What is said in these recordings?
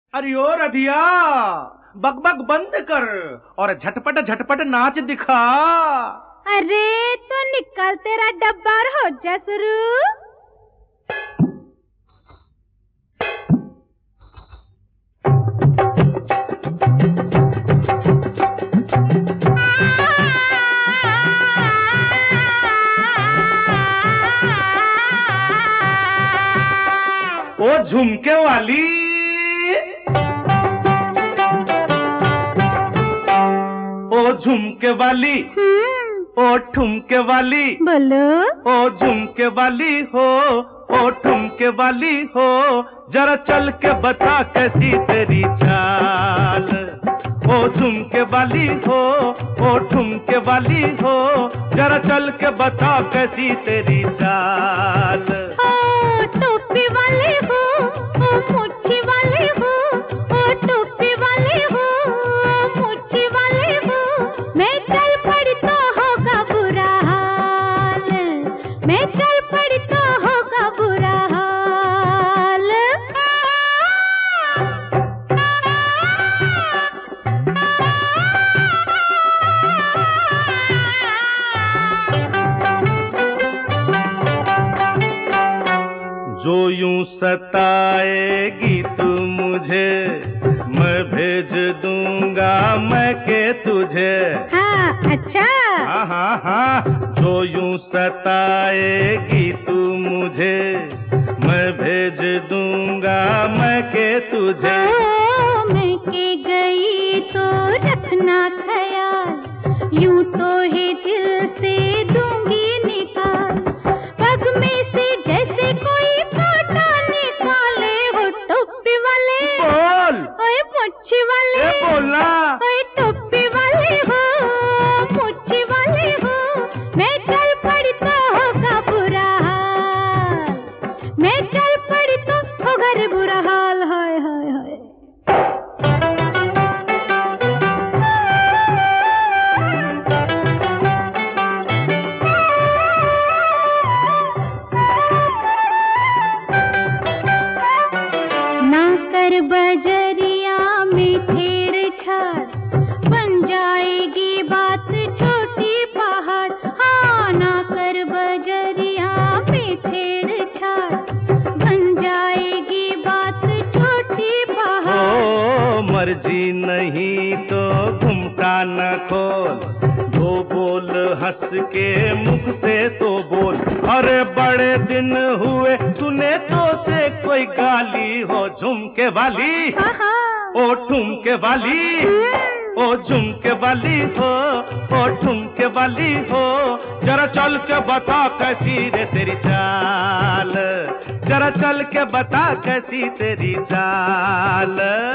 अरे ओ रधिया, बकबक बंद कर और झटपट झटपट नाच दिखा। अरे तो निकल, तेरा डब्बा और हो जा शुरू। ओ झुमके वाली, ओ झुमके वाली, ओ ठुमके वाली, बोलो। ओ झुमके वाली हो, ओ ठुमके वाली हो, जरा चल के बता कैसी तेरी चाल। ओ झुमके वाली हो, ओ ठुमके वाली हो, जरा चल के बता कैसी तेरी चाल। ओ टोपी वाले हो, ओ मुट्ठी वाले हो, ओ टोपी वाले हो, ओ मुट्ठी वाले हो, मैं चल पड़ी तो होगा बुरा हाल, मैं चल पड़ी तो होगा बुरा हाल। जो यूं सताएगी तू मुझे, मैं भेज दूंगा मैं के तुझे। हाँ अच्छा। हाँ हाँ हाँ, जो यूं सताएगी तू मुझे, मैं भेज दूंगा मैं के तुझे। मैं के गई तो रखना ख्याल, यूं तो है दिल से दूंगी निकाल, पग में से जैसे कोई कांटा निकाले। हो टोपी वाले बोल, ओए मुट्ठी वाले, ए बोलना। ओए टोपी वाले हो, मुट्ठी वाले हो, मैं चल पड़ी तो होगा बुरा हाल, मैं चल पड़ी तो होगा रे बुरा हाल। हाय हाय हाय। ना कर बजरिया में छेड़छाड़, बन जाएगी बात छोटी पहाड़। हाँ ना कर बजरिया में छेड़छाड़, बन जाएगी बात छोटी पहाड़। ओ मर्जी नहीं तो घुमका न खोल, दो बोल हंस के मुख से तो बोल। अरे बड़े दिन हुए तूने तो से कोई गाली हो झुमके वाली, ओ ठुमके वाली, ओ झुमके वाली हो, ओ ठुमके वाली हो, जरा चल के बता कैसी रे तेरी चाल, जरा चल के बता कैसी तेरी चाल।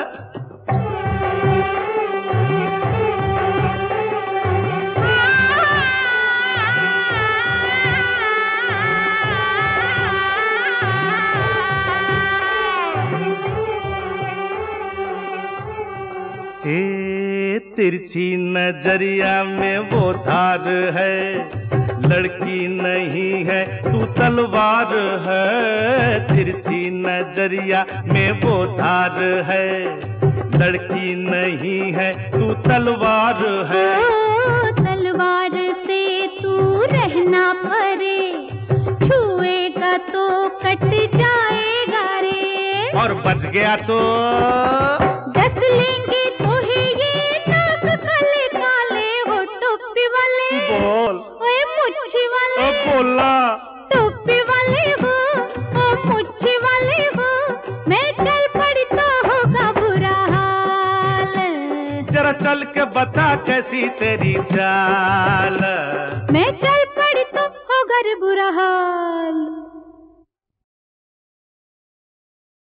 तिरछी नजरिया में वो धार है, लड़की नहीं है तू तलवार है। तिरछी नजरिया में वो धार है, लड़की नहीं है तू तलवार है। तलवार से तू रहना परे, छुएगा तो कट जाएगा रे, और बच गया तो दस लेंगे तो है ये नाक काले काले। हो टोपी वाले बोल, ओए मुट्ठी वाले, बोलना। टोपी वाले हो, ओ मुट्ठी वाले हो, मैं चल पड़ी तो होगा बुरा हाल, जरा चल के बता कैसी तेरी चाल। मैं चल पड़ी तो होगा रे बुरा हाल।